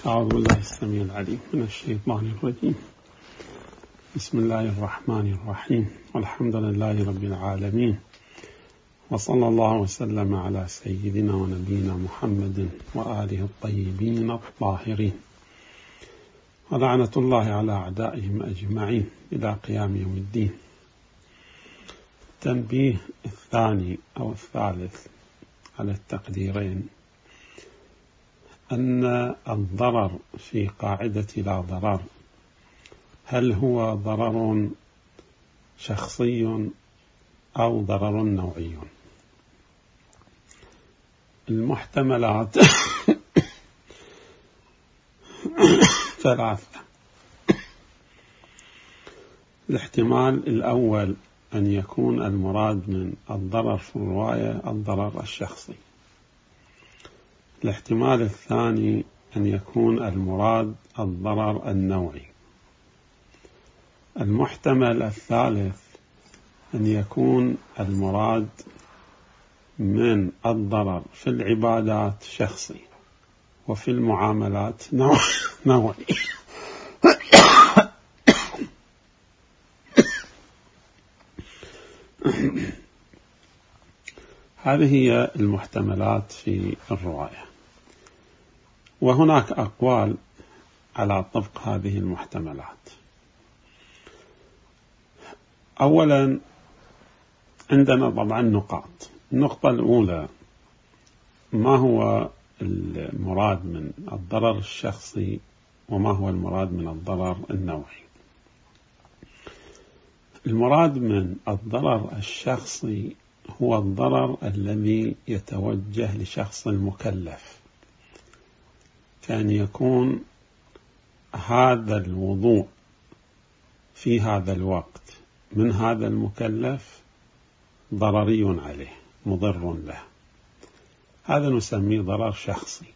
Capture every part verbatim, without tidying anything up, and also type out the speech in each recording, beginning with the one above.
أعوذ بالله السميع العليم من الشيطان الرجيم. بسم الله الرحمن الرحيم، والحمد لله رب العالمين، وصلى الله وسلم على سيدنا ونبينا محمد وآله الطيبين الطاهرين، ولعنة الله على أعدائهم أجمعين إلى قيام يوم الدين. التنبيه الثاني أو الثالث على التقديرين أن الضرر في قاعدة لا ضرر هل هو ضرر شخصي أو ضرر نوعي؟ المحتملات ثلاثة. الاحتمال الأول أن يكون المراد من الضرر في الرواية الضرر الشخصي. الاحتمال الثاني أن يكون المراد الضرر النوعي. المحتمل الثالث أن يكون المراد من الضرر في العبادات شخصي وفي المعاملات نوعي. هذه هي المحتملات في الرواية، وهناك أقوال على طبق هذه المحتملات. أولا عندنا طبعا نقاط. النقطة الأولى: ما هو المراد من الضرر الشخصي وما هو المراد من الضرر النوعي؟ المراد من الضرر الشخصي هو الضرر الذي يتوجه لشخص المكلف، كان يكون هذا الوضوء في هذا الوقت من هذا المكلف ضرري عليه مضر له، هذا نسميه ضرر شخصي.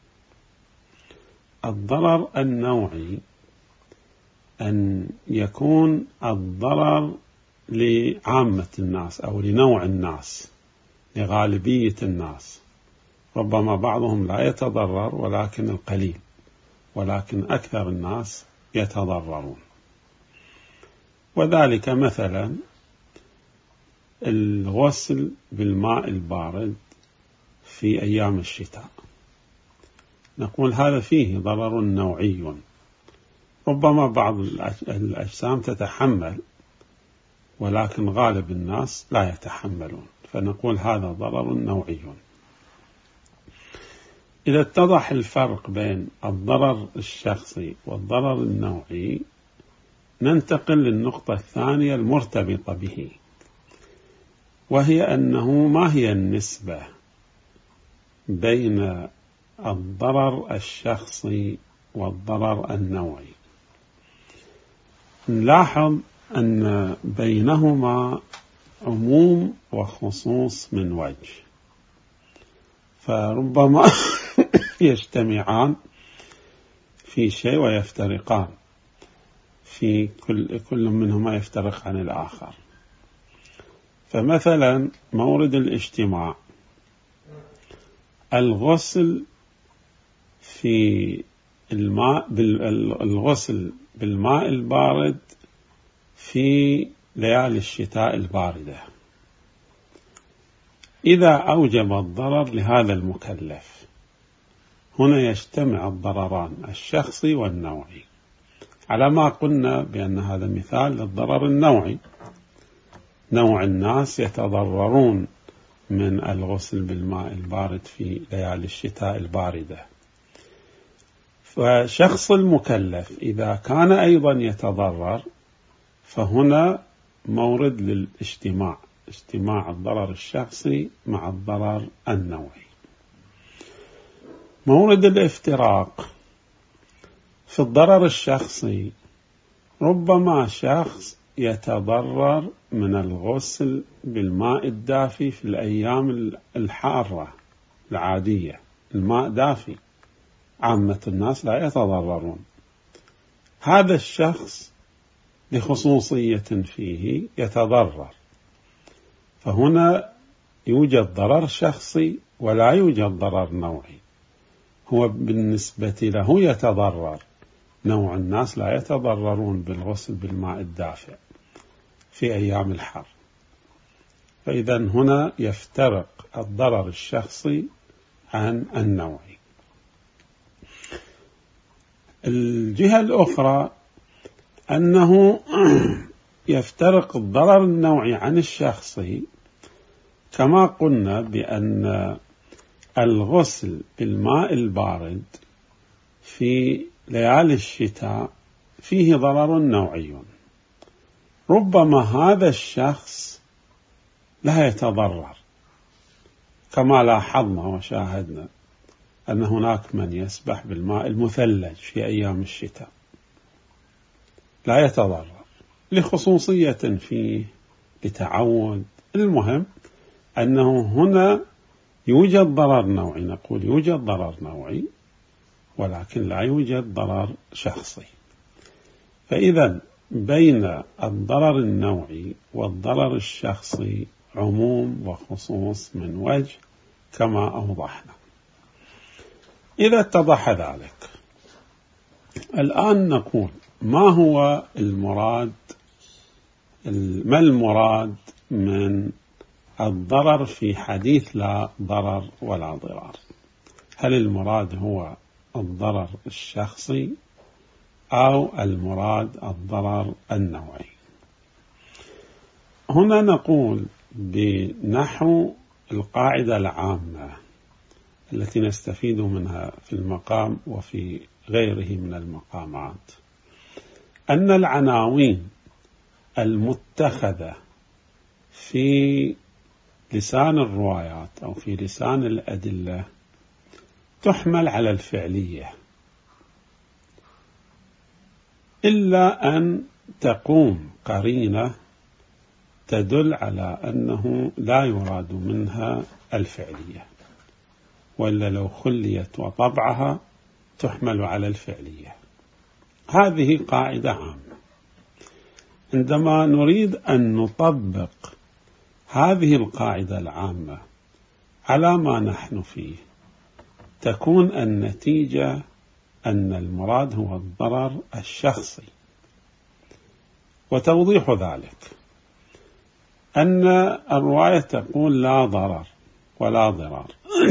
الضرر النوعي أن يكون الضرر لعامة الناس أو لنوع الناس، لغالبية الناس، ربما بعضهم لا يتضرر ولكن القليل، ولكن أكثر الناس يتضررون. وذلك مثلا الغسل بالماء البارد في أيام الشتاء، نقول هذا فيه ضرر نوعي، ربما بعض الأجسام تتحمل ولكن غالب الناس لا يتحملون، فنقول هذا ضرر نوعي. إذا اتضح الفرق بين الضرر الشخصي والضرر النوعي ننتقل للنقطة الثانية المرتبطة به، وهي أنه ما هي النسبة بين الضرر الشخصي والضرر النوعي؟ نلاحظ أن بينهما عموم وخصوص من وجه، فربما يجتمعان في شيء ويفترقان في كل كل منهما يفترق عن الآخر. فمثلا مورد الاجتماع الغسل في الماء الغسل بالماء البارد في ليالي الشتاء الباردة، إذا أوجب الضرر لهذا المكلف، هنا يجتمع الضرران الشخصي والنوعي، على ما قلنا بأن هذا مثال للضرر النوعي. نوع الناس يتضررون من الغسل بالماء البارد في ليالي الشتاء الباردة، فشخص المكلف إذا كان أيضا يتضرر فهنا مورد للاجتماع، اجتماع الضرر الشخصي مع الضرر النوعي. مورد الافتراق في الضرر الشخصي، ربما شخص يتضرر من الغسل بالماء الدافي في الأيام الحارة العادية، الماء دافي، عامة الناس لا يتضررون، هذا الشخص لخصوصية فيه يتضرر، فهنا يوجد ضرر شخصي ولا يوجد ضرر نوعي. هو بالنسبة له يتضرر. نوع الناس لا يتضررون بالغسل بالماء الدافئ في أيام الحر. فإذا هنا يفترق الضرر الشخصي عن النوعي. الجهة الأخرى أنه يفترق الضرر النوعي عن الشخصي، كما قلنا بأن الغسل بالماء البارد في ليالي الشتاء فيه ضرر نوعي. ربما هذا الشخص لا يتضرر، كما لاحظنا وشاهدنا أن هناك من يسبح بالماء المثلج في أيام الشتاء لا يتضرر لخصوصية فيه، لتعود. المهم أنه هنا يوجد ضرر نوعي، نقول يوجد ضرر نوعي ولكن لا يوجد ضرر شخصي. فإذا بين الضرر النوعي والضرر الشخصي عموم وخصوص من وجه كما أوضحنا. إذا اتضح ذلك، الآن نقول ما هو المراد، ما المراد من الضرر في حديث لا ضرر ولا ضرار؟ هل المراد هو الضرر الشخصي أو المراد الضرر النوعي؟ هنا نقول بنحو القاعدة العامة التي نستفيد منها في المقام وفي غيره من المقامات، أن العناوين المتخذة في لسان الروايات أو في لسان الأدلة تحمل على الفعلية، إلا أن تقوم قرينة تدل على أنه لا يراد منها الفعلية، وإلا لو خليت وطبعها تحمل على الفعلية. هذه قاعدة عامة. عندما نريد أن نطبق هذه القاعدة العامة على ما نحن فيه، تكون النتيجة أن المراد هو الضرر الشخصي. وتوضيح ذلك أن الرواية تقول لا ضرر ولا ضرار.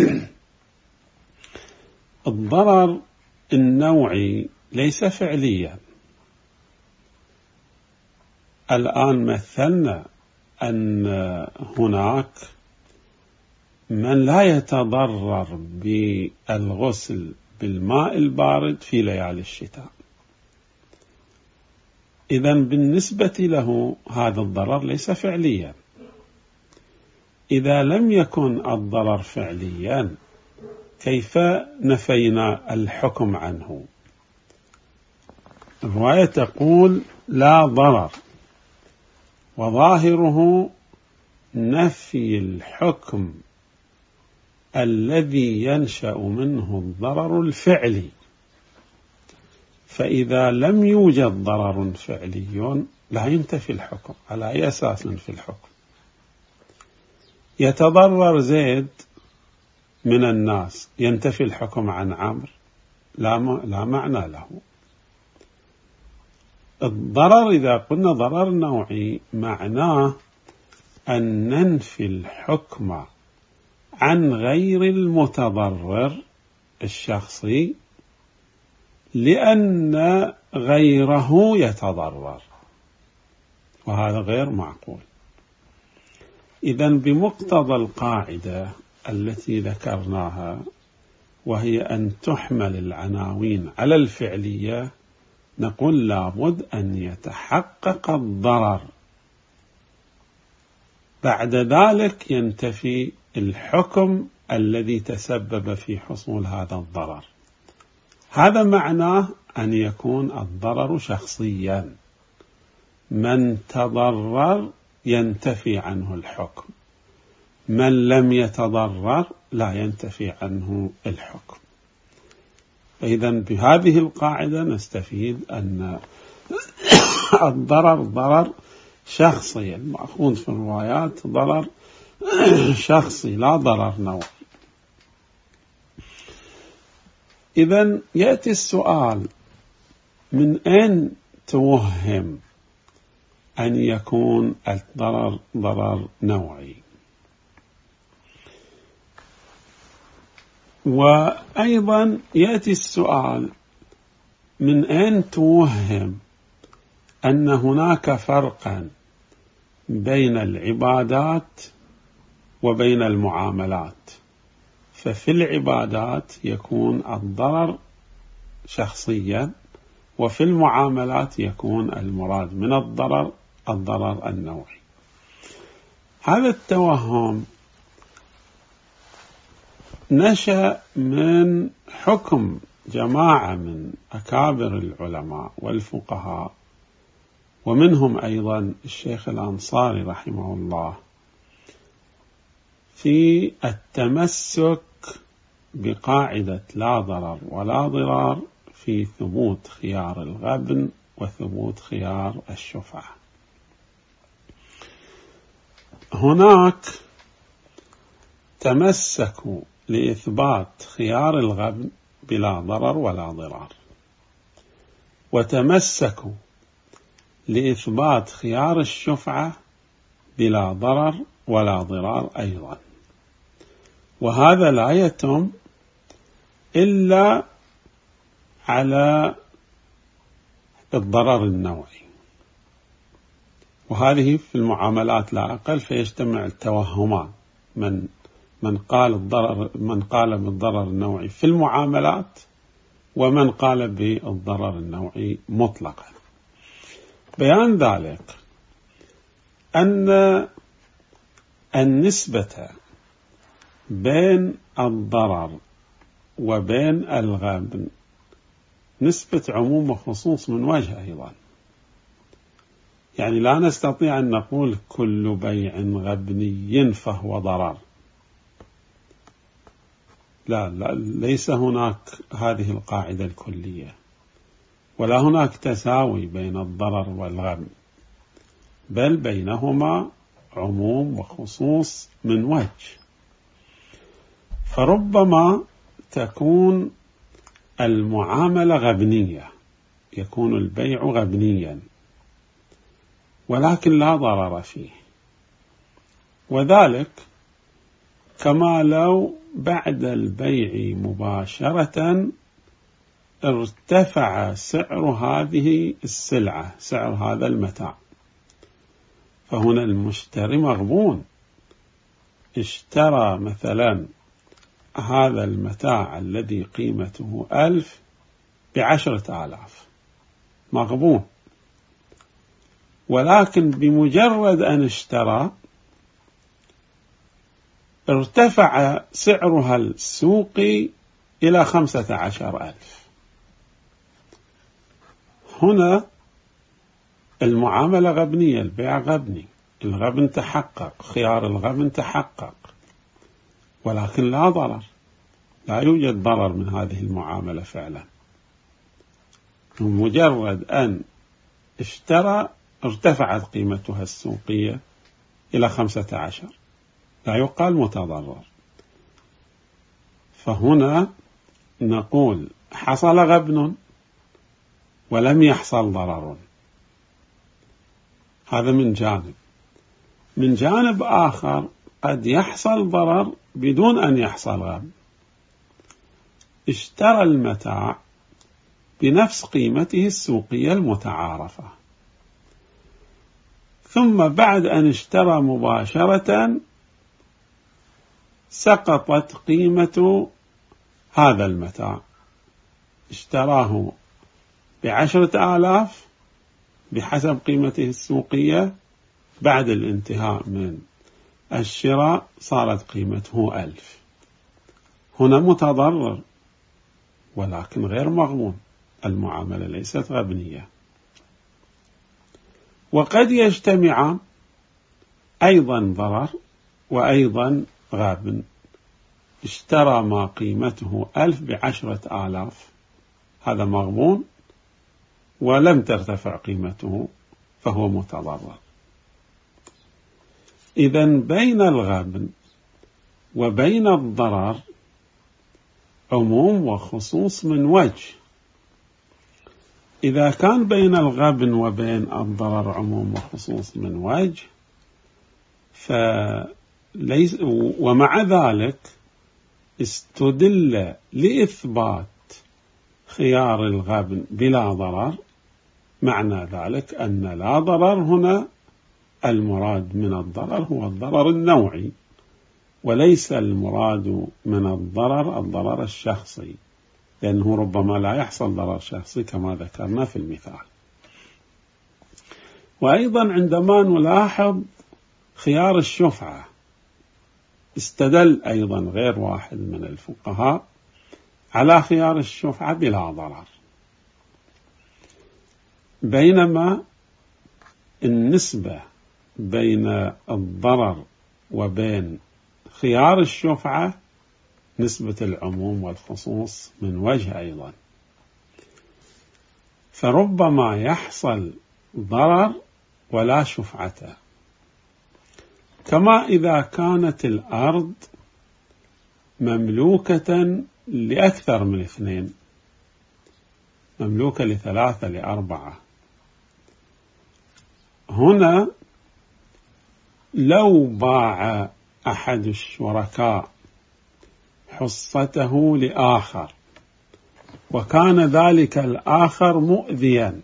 الضرر النوعي ليس فعليا. الآن مثلنا أن هناك من لا يتضرر بالغسل بالماء البارد في ليالي الشتاء، إذن بالنسبة له هذا الضرر ليس فعليا. إذا لم يكن الضرر فعليا كيف نفينا الحكم عنه؟ الرواية تقول لا ضرر، وظاهره نفي الحكم الذي ينشأ منه الضرر الفعلي. فإذا لم يوجد ضرر فعلي لا ينتفي الحكم. على أي أساس ننفي الحكم؟ يتضرر زيد من الناس، ينتفي الحكم عن عمرو؟ لا, لا معنى له. الضرر إذا قلنا ضرر نوعي معناه أن ننفي الحكم عن غير المتضرر الشخصي لأن غيره يتضرر، وهذا غير معقول. إذن بمقتضى القاعدة التي ذكرناها، وهي أن تحمل العناوين على الفعلية، نقول لابد أن يتحقق الضرر، بعد ذلك ينتفي الحكم الذي تسبب في حصول هذا الضرر. هذا معناه أن يكون الضرر شخصيا، من تضرر ينتفي عنه الحكم، من لم يتضرر لا ينتفي عنه الحكم. فإذا بهذه القاعدة نستفيد أن الضرر ضرر شخصي، المأخوذ في الروايات ضرر شخصي لا ضرر نوعي. إذن يأتي السؤال: من أين توهم أن يكون الضرر ضرر نوعي؟ وأيضا يأتي السؤال: من أين توهم أن هناك فرقا بين العبادات وبين المعاملات؟ ففي العبادات يكون الضرر شخصيا، وفي المعاملات يكون المراد من الضرر الضرر النوعي. هذا التوهم نشأ من حكم جماعة من أكابر العلماء والفقهاء، ومنهم أيضا الشيخ الأنصاري رحمه الله، في التمسك بقاعدة لا ضرر ولا ضرار في ثبوت خيار الغبن وثبوت خيار الشفعة. هناك تمسكوا لإثبات خيار الغبن بلا ضرر ولا ضرار، وتمسكوا لإثبات خيار الشفعة بلا ضرر ولا ضرار أيضا، وهذا لا يتم إلا على الضرر النوعي، وهذه في المعاملات لا أقل، فيجتمع التوهمان: من من قال الضرر من قال بالضرر النوعي في المعاملات، ومن قال بالضرر النوعي مطلقا. بيان ذلك أن النسبة بين الضرر وبين الغبن نسبة عموم وخصوص من وجه أيضا، يعني لا نستطيع أن نقول كل بيع غبني فهو ضرر، لا, لا ليس هناك هذه القاعدة الكلية، ولا هناك تساوي بين الضرر والغبن، بل بينهما عموم وخصوص من وجه. فربما تكون المعاملة غبنية، يكون البيع غبنيا ولكن لا ضرر فيه، وذلك كما لو بعد البيع مباشرة ارتفع سعر هذه السلعة، سعر هذا المتاع، فهنا المشتري مغبون، اشترى مثلا هذا المتاع الذي قيمته ألف بعشرة آلاف، مغبون، ولكن بمجرد أن اشترى ارتفع سعرها السوقي إلى خمسة عشر ألف. هنا المعاملة غبنية، البيع غبني، الغبن تحقق، خيار الغبن تحقق، ولكن لا ضرر، لا يوجد ضرر من هذه المعاملة فعلا. بمجرد أن اشترى ارتفعت قيمتها السوقية إلى خمسة عشر، لا يقال متضرر. فهنا نقول حصل غبن ولم يحصل ضرر، هذا من جانب. من جانب آخر قد يحصل ضرر بدون أن يحصل غبن، اشترى المتاع بنفس قيمته السوقية المتعارفة، ثم بعد أن اشترى مباشرة سقطت قيمة هذا المتاع، اشتراه بعشرة آلاف بحسب قيمته السوقية، بعد الانتهاء من الشراء صارت قيمته ألف. هنا متضرر ولكن غير مغبون، المعاملة ليست غبنية. وقد يجتمع أيضا ضرر وأيضا غبن، اشترى ما قيمته ألف بعشرة آلاف، هذا مغبون ولم ترتفع قيمته فهو متضرر. إذن بين الغبن وبين الضرر عموم وخصوص من وجه. إذا كان بين الغبن وبين الضرر عموم وخصوص من وجه فليس، ومع ذلك استدل لإثبات خيار الغبن بلا ضرر، معنى ذلك أن لا ضرر هنا المراد من الضرر هو الضرر النوعي، وليس المراد من الضرر الضرر الشخصي، لأنه ربما لا يحصل ضرر شخصي كما ذكرنا في المثال. وأيضا عندما نلاحظ خيار الشفعة استدل أيضا غير واحد من الفقهاء على خيار الشفعة بلا ضرر، بينما النسبة بين الضرر وبين خيار الشفعة نسبة العموم والخصوص من وجه أيضا، فربما يحصل ضرر ولا شفعة، كما إذا كانت الأرض مملوكة لأكثر من اثنين، مملوكة لثلاثة لأربعة. هنا لو باع أحد الشركاء حصته لآخر وكان ذلك الآخر مؤذيا،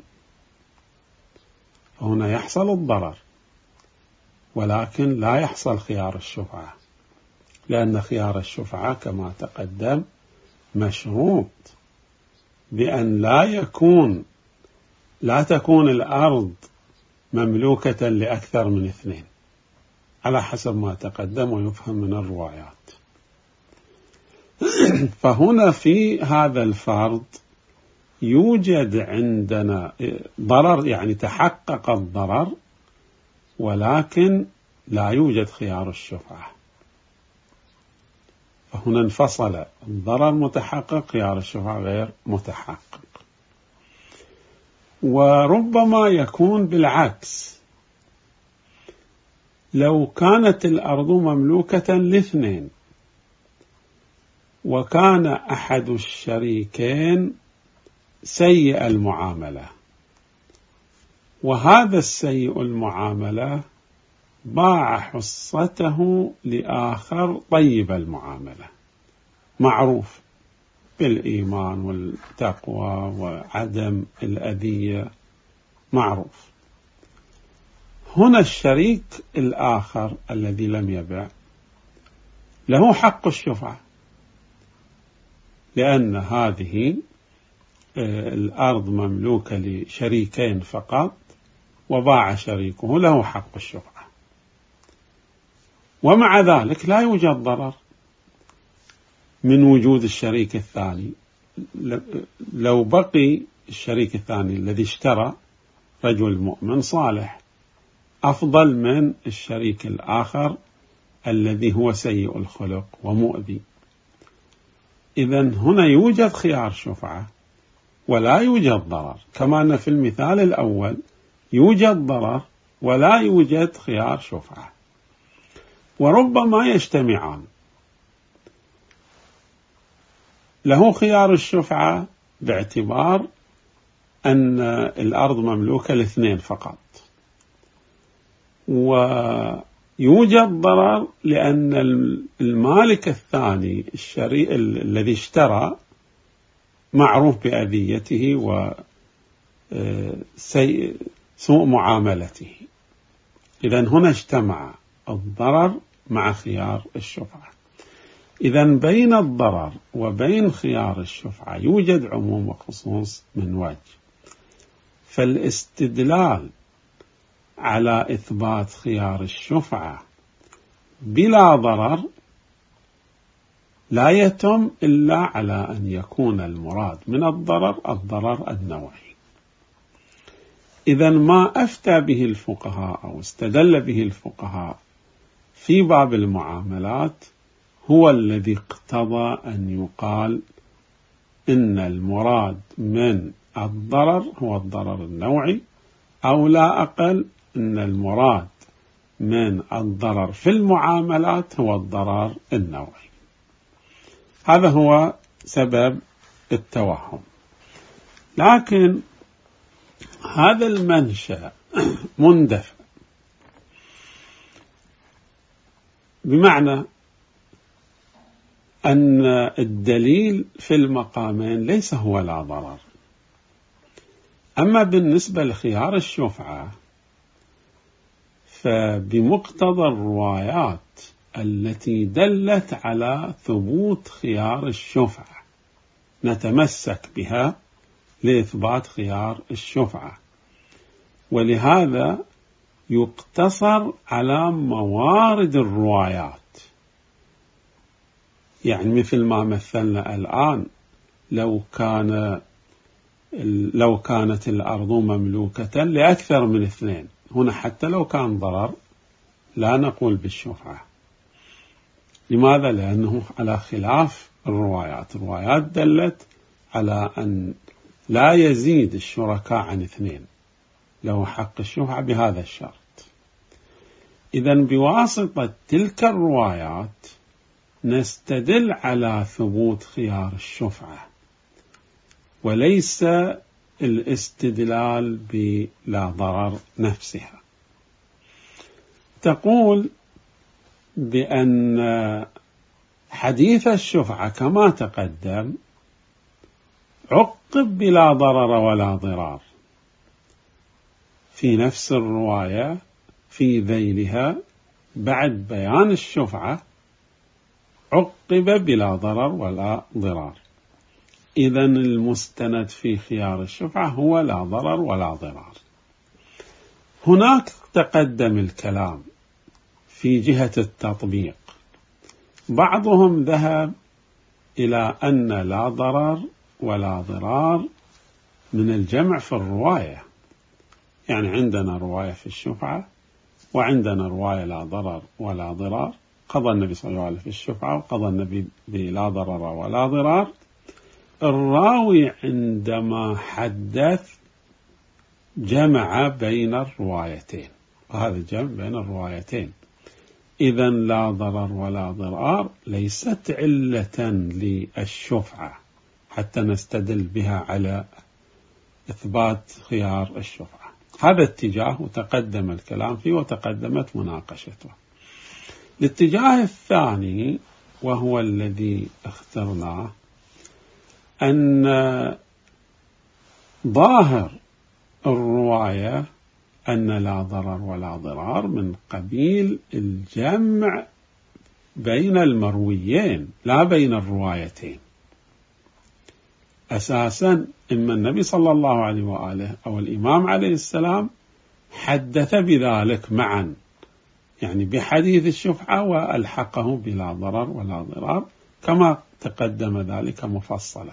فهنا يحصل الضرر، ولكن لا يحصل خيار الشفعة، لأن خيار الشفعة كما تقدم مشروط بأن لا يكون لا تكون الأرض مملوكة لأكثر من اثنين على حسب ما تقدم ويفهم من الروايات. فهنا في هذا الفرض يوجد عندنا ضرر، يعني تحقق الضرر ولكن لا يوجد خيار الشفعة، فهنا انفصل، الضرر متحقق خيار الشفعة غير متحقق. وربما يكون بالعكس، لو كانت الأرض مملوكة لاثنين وكان أحد الشريكين سيء المعاملة، وهذا السيء المعاملة باع حصته لآخر طيب المعاملة، معروف بالإيمان والتقوى وعدم الأذية، معروف. هنا الشريك الآخر الذي لم يبع له حق الشفعة، لأن هذه الأرض مملوكة لشريكين فقط وباع شريكه، له حق الشفعة، ومع ذلك لا يوجد ضرر من وجود الشريك الثاني. لو بقي الشريك الثاني الذي اشترى رجل مؤمن صالح أفضل من الشريك الآخر الذي هو سيء الخلق ومؤذي. إذن هنا يوجد خيار شفعة ولا يوجد ضرر، كما أن في المثال الأول يوجد ضرر ولا يوجد خيار شفعة، وربما يجتمعان. له خيار الشفعة باعتبار أن الأرض مملوكة لاثنين فقط، ويوجد ضرر لأن المالك الثاني الشريك الذي اشترى معروف بأذيته وسوء معاملته. إذن هنا اجتمع الضرر مع خيار الشفعة. إذن بين الضرر وبين خيار الشفعة يوجد عموم وخصوص من وجه، فالاستدلال على إثبات خيار الشفعة بلا ضرر لا يتم إلا على أن يكون المراد من الضرر الضرر النوعي. إذن ما أفتى به الفقهاء أو استدل به الفقهاء في باب المعاملات هو الذي اقتضى أن يقال إن المراد من الضرر هو الضرر النوعي، أو لا أقل إن المراد من الضرر في المعاملات هو الضرر النوعي. هذا هو سبب التوهم. لكن هذا المنشأ مندفع، بمعنى أن الدليل في المقامين ليس هو لا ضرر. أما بالنسبة لخيار الشفعة فبمقتضى الروايات التي دلت على ثبوت خيار الشفعة نتمسك بها لإثبات خيار الشفعة، ولهذا يقتصر على موارد الروايات. يعني مثل ما مثلنا الآن، لو كان لو كانت الأرض مملوكة لأكثر من اثنين، هنا حتى لو كان ضرر لا نقول بالشفعة. لماذا؟ لأنه على خلاف الروايات. الروايات دلت على أن لا يزيد الشركاء عن اثنين له حق الشفعة بهذا الشرط. إذن بواسطة تلك الروايات نستدل على ثبوت خيار الشفعة، وليس الاستدلال بلا ضرر نفسها. تقول بأن حديث الشفعة كما تقدم عقب بلا ضرر ولا ضرار، في نفس الرواية في ذيلها بعد بيان الشفعة عقب بلا ضرر ولا ضرار. إذن المستند في خيار الشفعة هو لا ضرر ولا ضرار. هناك تقدم الكلام في جهة التطبيق، بعضهم ذهب إلى أن لا ضرر ولا ضرار من الجمع في الرواية، يعني عندنا رواية في الشفعة وعندنا رواية لا ضرر ولا ضرار، قضى النبي صلى الله عليه وسلم في الشفعة وقضى النبي بلا ضرر ولا ضرار. الراوي عندما حدث جمع بين الروايتين، وهذا الجمع بين الروايتين. إذن لا ضرر ولا ضرار ليست علة للشفعة حتى نستدل بها على إثبات خيار الشفعة. هذا اتجاه وتقدم الكلام فيه وتقدمت مناقشته. الاتجاه الثاني وهو الذي اخترناه أن ظاهر الرواية أن لا ضرر ولا ضرار من قبيل الجمع بين المرويين لا بين الروايتين. أساسا إما النبي صلى الله عليه وآله أو الإمام عليه السلام حدث بذلك معا، يعني بحديث الشفعة وألحقه بلا ضرر ولا ضرار كما تقدم ذلك مفصلا.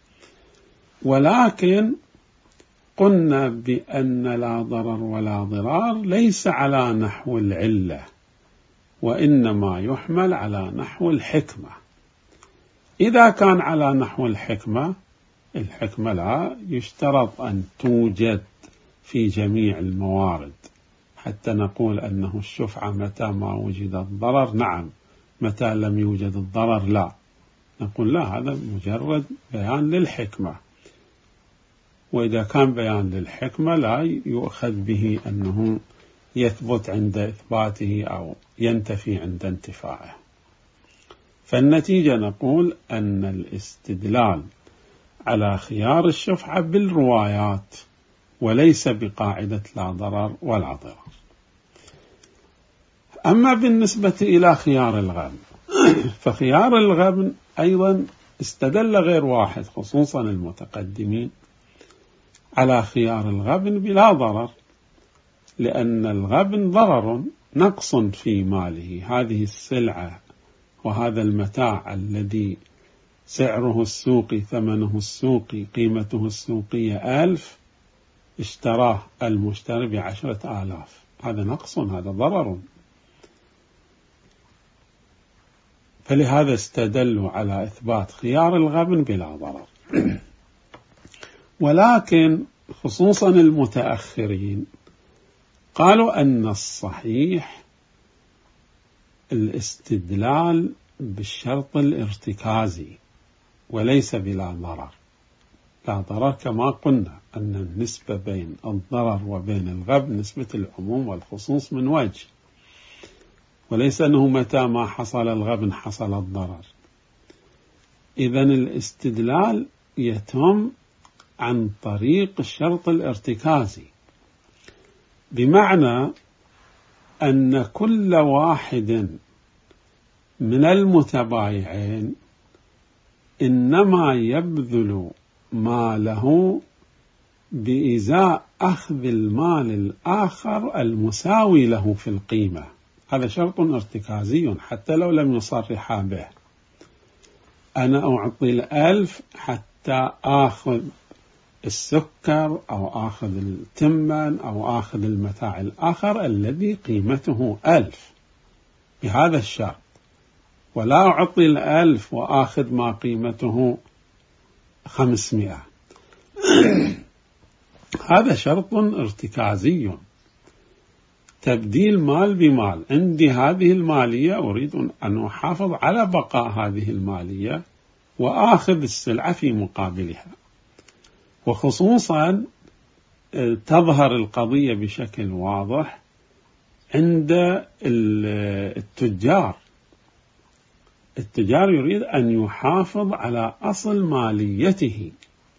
ولكن قلنا بأن لا ضرر ولا ضرار ليس على نحو العلة، وإنما يحمل على نحو الحكمة. إذا كان على نحو الحكمة، الحكمة لا يشترط أن توجد في جميع الموارد حتى نقول أنه الشفعة متى ما وجد الضرر نعم، متى لم يوجد الضرر لا. نقول لا، هذا مجرد بيان للحكمة، وإذا كان بيان للحكمة لا يؤخذ به أنه يثبت عند إثباته أو ينتفي عند انتفاعه. فالنتيجة نقول أن الاستدلال على خيار الشفعة بالروايات وليس بقاعدة لا ضرر ولا ضرر. أما بالنسبة إلى خيار الغبن فخيار الغبن أيضا استدل غير واحد خصوصا المتقدمين على خيار الغبن بلا ضرر، لأن الغبن ضرر، نقص في ماله. هذه السلعة وهذا المتاع الذي سعره السوقي ثمنه السوقي قيمته السوقية ألف اشتراه المشتري بعشرة آلاف، هذا نقص، هذا ضرر. فلهذا استدلوا على إثبات خيار الغبن بلا ضرر. ولكن خصوصا المتأخرين قالوا أن الصحيح الاستدلال بالشرط الارتكازي، وليس بلا ضرر. لا ضرر كما قلنا أن النسبة بين الضرر وبين الغبن نسبة العموم والخصوص من وجه، وليس أنه متى ما حصل الغبن حصل الضرر. إذن الاستدلال يتم عن طريق الشرط الارتكازي، بمعنى أن كل واحد من المتبايعين إنما يبذل ماله بإزاء أخذ المال الآخر المساوي له في القيمة. هذا شرط ارتكازي حتى لو لم يصرحا به. أنا أعطي الألف حتى آخذ السكر أو آخذ التمن أو آخذ المتاع الآخر الذي قيمته ألف بهذا الشرط، ولا أعطي الألف وآخذ ما قيمته خمسمائة. هذا شرط ارتكازي، تبديل مال بمال. عندي هذه المالية أريد أن أحافظ على بقاء هذه المالية وآخذ السلعة في مقابلها. وخصوصا تظهر القضية بشكل واضح عند التجار. التجار يريد أن يحافظ على أصل ماليته،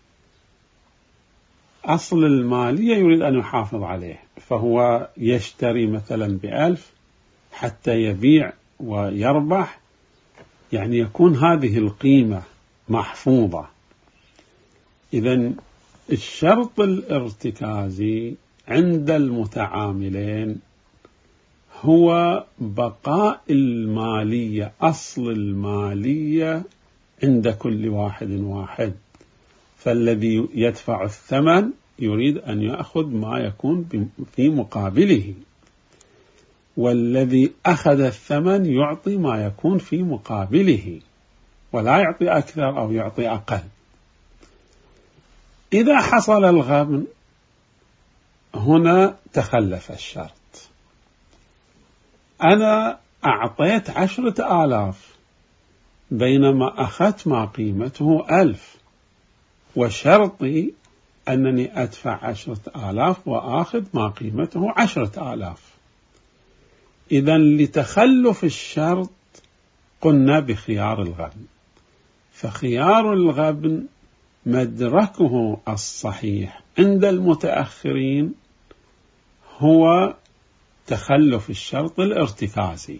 أصل المالية يريد أن يحافظ عليه، فهو يشتري مثلا بألف حتى يبيع ويربح، يعني يكون هذه القيمة محفوظة. إذن الشرط الارتكازي عند المتعاملين هو بقاء المالية، أصل المالية عند كل واحد واحد. فالذي يدفع الثمن يريد أن يأخذ ما يكون في مقابله، والذي أخذ الثمن يعطي ما يكون في مقابله، ولا يعطي أكثر أو يعطي أقل. إذا حصل الغبن هنا تخلف الشرط. أنا أعطيت عشرة آلاف بينما أخذت ما قيمته ألف، وشرطي أنني أدفع عشرة آلاف وآخذ ما قيمته عشرة آلاف. إذن لتخلف الشرط قلنا بخيار الغبن، فخيار الغبن مدركه الصحيح عند المتأخرين هو تخلف الشرط الارتكازي.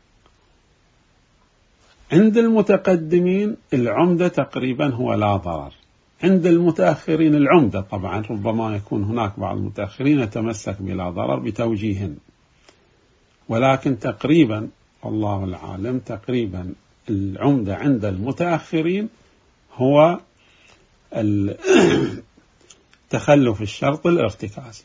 عند المتقدمين العمدة تقريبا هو لا ضرر، عند المتأخرين العمدة طبعا ربما يكون هناك بعض المتأخرين يتمسك بلا ضرر بتوجيه، ولكن تقريبا الله العالم تقريبا العمدة عند المتأخرين هو تخلف الشرط الارتكازي.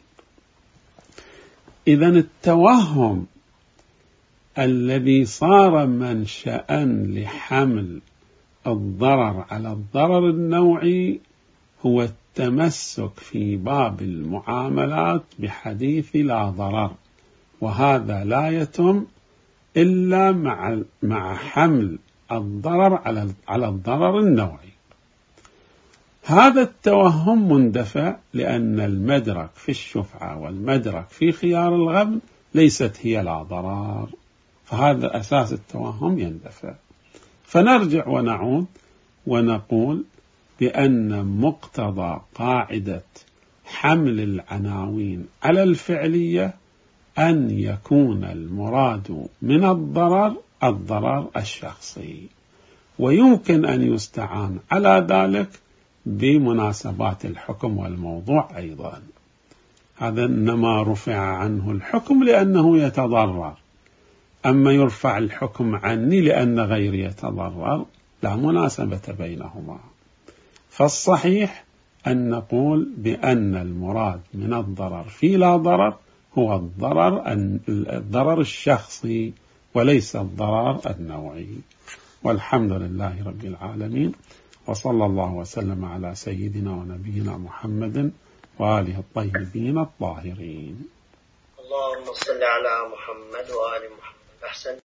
إذن التوهم الذي صار منشأ لحمل الضرر على الضرر النوعي هو التمسك في باب المعاملات بحديث لا ضرر، وهذا لا يتم إلا مع مع حمل الضرر على على الضرر النوعي. هذا التوهم مندفع لأن المدرك في الشفعة والمدرك في خيار الغبن ليست هي لا ضرر، فهذا أساس التوهم يندفع. فنرجع ونعود ونقول بأن مقتضى قاعدة حمل العناوين على الفعلية أن يكون المراد من الضرر الضرر الشخصي، ويمكن أن يستعان على ذلك بمناسبات الحكم والموضوع أيضا. هذا إنما رفع عنه الحكم لأنه يتضرر، أما يرفع الحكم عني لأن غيري يتضرر لا مناسبة بينهما. فالصحيح أن نقول بأن المراد من الضرر في لا ضرر هو الضرر الضرر الشخصي وليس الضرر النوعي. والحمد لله رب العالمين، وصلى الله وسلم على سيدنا ونبينا محمد وآله الطيبين الطاهرين. اللهم صل على محمد وآل محمد. أحسن.